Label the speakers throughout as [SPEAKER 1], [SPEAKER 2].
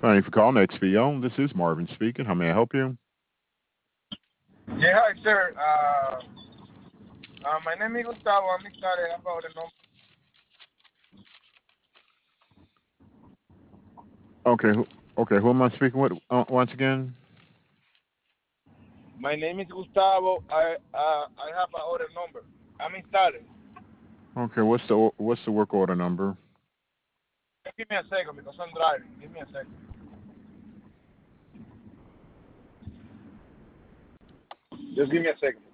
[SPEAKER 1] Thank you for calling XPO. This is Marvin speaking. How may I help you?
[SPEAKER 2] Yeah, hi, sir. My name is Gustavo. I'm excited about the number.
[SPEAKER 1] Okay, who am I speaking with once again?
[SPEAKER 2] My name is Gustavo. I have a order number. I'm installing.
[SPEAKER 1] Okay, what's the work order number?
[SPEAKER 2] Just give me a second because I'm driving. Give me a second. Just give me a second.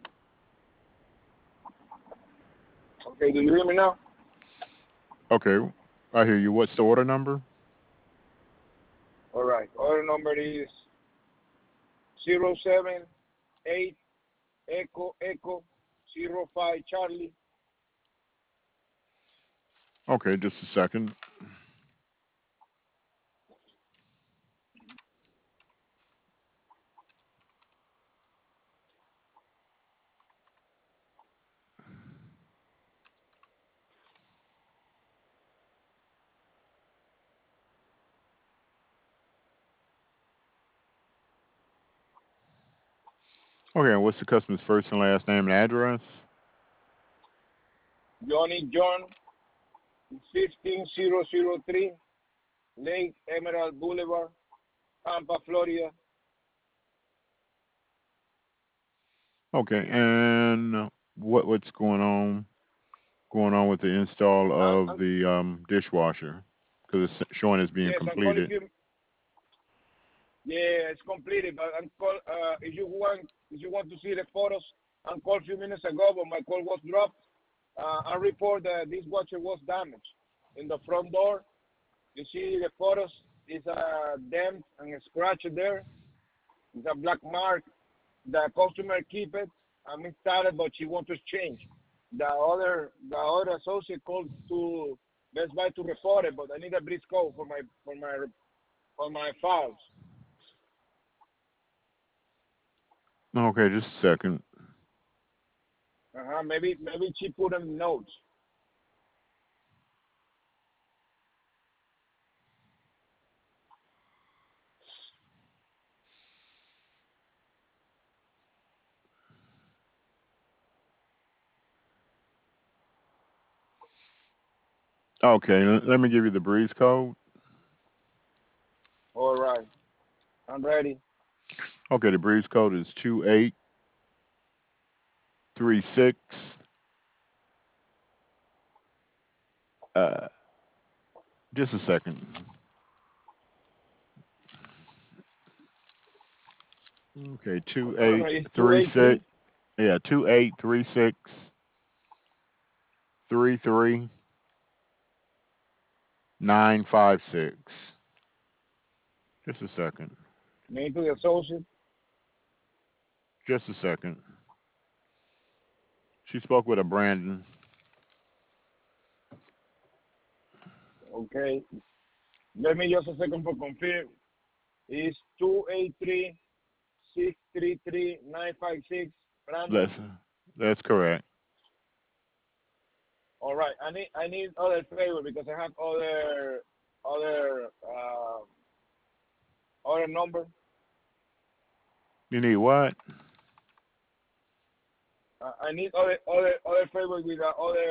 [SPEAKER 2] Okay, do you hear me now?
[SPEAKER 1] Okay, I hear you. What's the order number?
[SPEAKER 2] All right. Order number is 078 Echo Echo 05 Charlie.
[SPEAKER 1] Okay, just a second. Okay, and what's the customer's first and last name and address?
[SPEAKER 2] Johnny John 15003 Lake Emerald Boulevard, Tampa, Florida.
[SPEAKER 1] Okay, and what's going on with the install of
[SPEAKER 2] I'm,
[SPEAKER 1] the dishwasher? Because it's showing as being
[SPEAKER 2] yes, I'm calling
[SPEAKER 1] completed.
[SPEAKER 2] you. Yeah, it's completed. But I'm call. If you want to see the photos, I called a few minutes ago, but my call was dropped. I report that this watcher was damaged in the front door. You see the photos. It's a dent and a scratch there. It's a black mark. The customer keep it. I'm installed, but she wants to change. The other associate called to Best Buy to report it, but I need a brief code for my files.
[SPEAKER 1] Okay, just a second.
[SPEAKER 2] Maybe she put in notes.
[SPEAKER 1] Okay, let me give you the breeze code.
[SPEAKER 2] All right, I'm ready.
[SPEAKER 1] Okay, the breeze code is 2836. Uh, just a second. Okay, two
[SPEAKER 2] All
[SPEAKER 1] eight
[SPEAKER 2] right, it's two
[SPEAKER 1] three
[SPEAKER 2] eight three.
[SPEAKER 1] six. Yeah, 2836 33 956. Just a second.
[SPEAKER 2] Name to the associate.
[SPEAKER 1] Just a second. She spoke with a Brandon.
[SPEAKER 2] Okay. Let me just a second for confirm. It's 283 633 956. Brandon.
[SPEAKER 1] That's that's correct.
[SPEAKER 2] All right. I need other favor because I have other number.
[SPEAKER 1] You need what?
[SPEAKER 2] I need other favor with the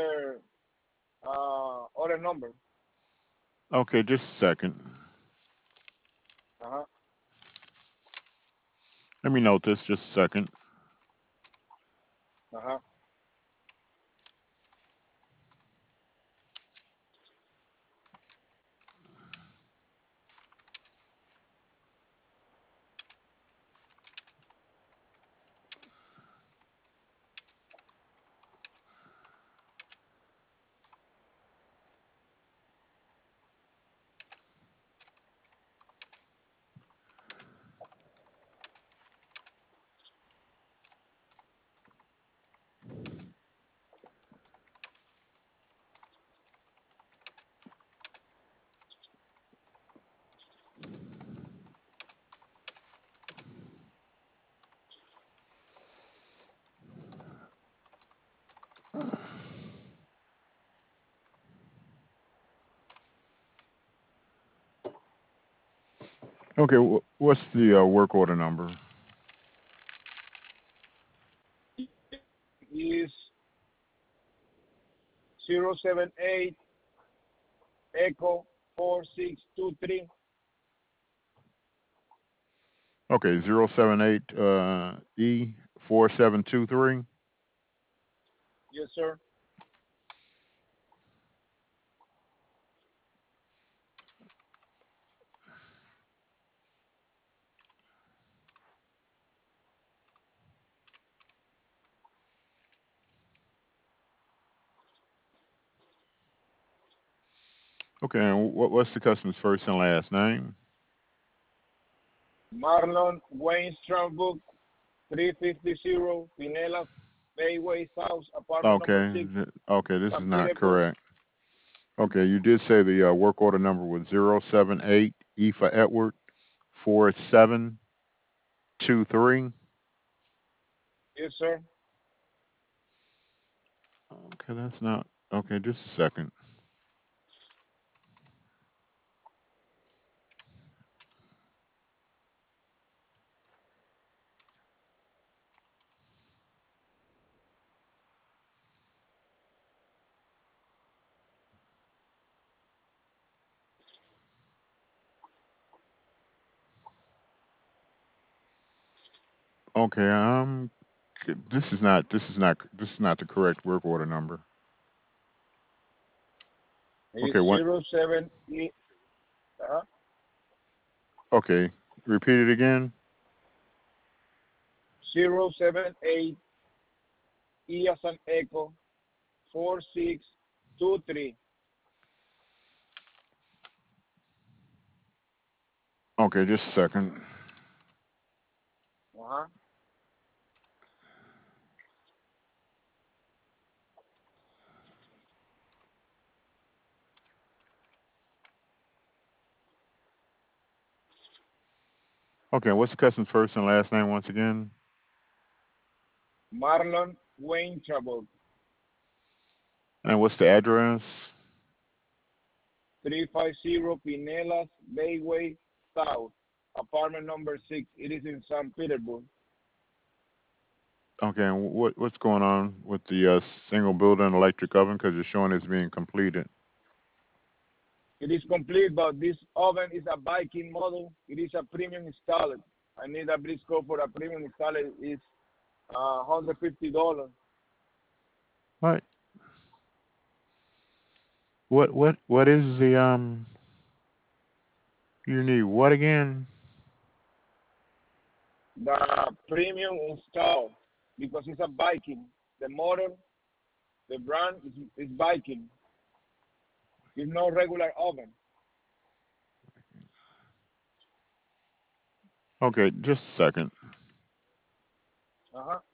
[SPEAKER 2] other number.
[SPEAKER 1] Okay, just a second.
[SPEAKER 2] Uh huh.
[SPEAKER 1] Let me note this. Just a second.
[SPEAKER 2] Uh huh.
[SPEAKER 1] Okay, what's the work order number?
[SPEAKER 2] Is 078 Echo 4623.
[SPEAKER 1] Okay, 078 E 4723.
[SPEAKER 2] Yes, sir.
[SPEAKER 1] Okay, and what's the customer's first and last name?
[SPEAKER 2] Marlon Wayne Strongbook, 350 Pinellas Bayway South, apartment number
[SPEAKER 1] Okay,
[SPEAKER 2] 6,
[SPEAKER 1] okay, this is
[SPEAKER 2] San
[SPEAKER 1] not
[SPEAKER 2] Petersburg.
[SPEAKER 1] correct. Okay, you did say the work order number was 078 E for Edward 4723.
[SPEAKER 2] Yes, sir.
[SPEAKER 1] Okay, that's not okay. Just a second. Okay, this is not the correct work order number. Okay,
[SPEAKER 2] It's
[SPEAKER 1] what?
[SPEAKER 2] 07
[SPEAKER 1] Okay, repeat it again.
[SPEAKER 2] 078 E as an Echo 4623.
[SPEAKER 1] Okay, just a second.
[SPEAKER 2] Uh-huh.
[SPEAKER 1] Okay, what's the customer's first and last name once again?
[SPEAKER 2] Marlon Wayne Chabot,
[SPEAKER 1] And what's the address?
[SPEAKER 2] 350 Pinellas Bayway South, apartment number 6. It is in St. Petersburg.
[SPEAKER 1] Okay, and what's going on with the single building electric oven? Because you're showing it's being completed.
[SPEAKER 2] It is complete, but this oven is a Viking model. It is a premium installer. I need a Briscoe for a premium installer. It's $150.
[SPEAKER 1] What? What is the You need what again?
[SPEAKER 2] The premium install because it's a Viking. The model, the brand is Viking. It's no regular oven.
[SPEAKER 1] Okay, just a second.
[SPEAKER 2] Uh-huh.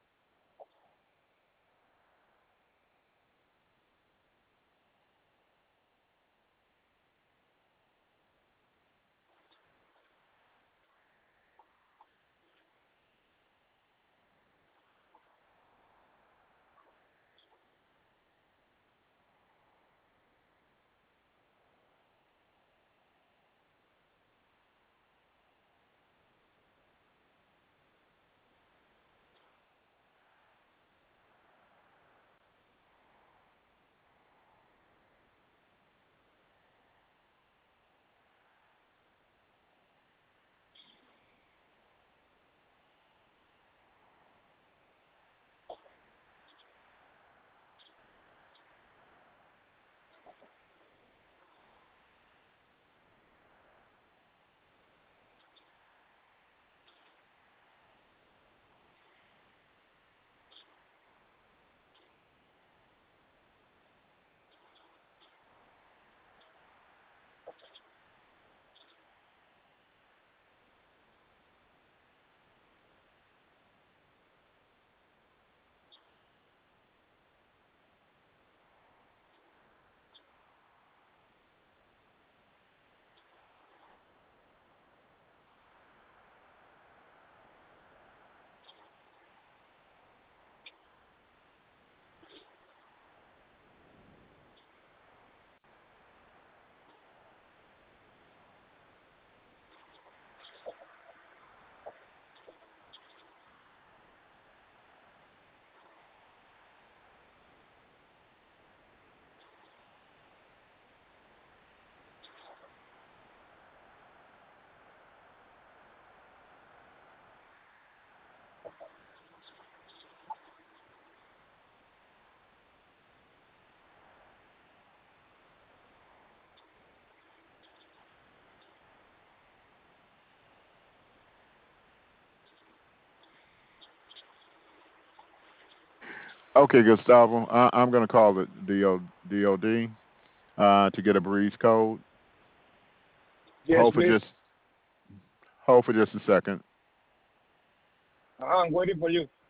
[SPEAKER 1] Okay, Gustavo. I'm going to call the DOD to get a breeze code.
[SPEAKER 2] Yes,
[SPEAKER 1] Hold for
[SPEAKER 2] please.
[SPEAKER 1] just hold for just a second.
[SPEAKER 2] I'm waiting for you.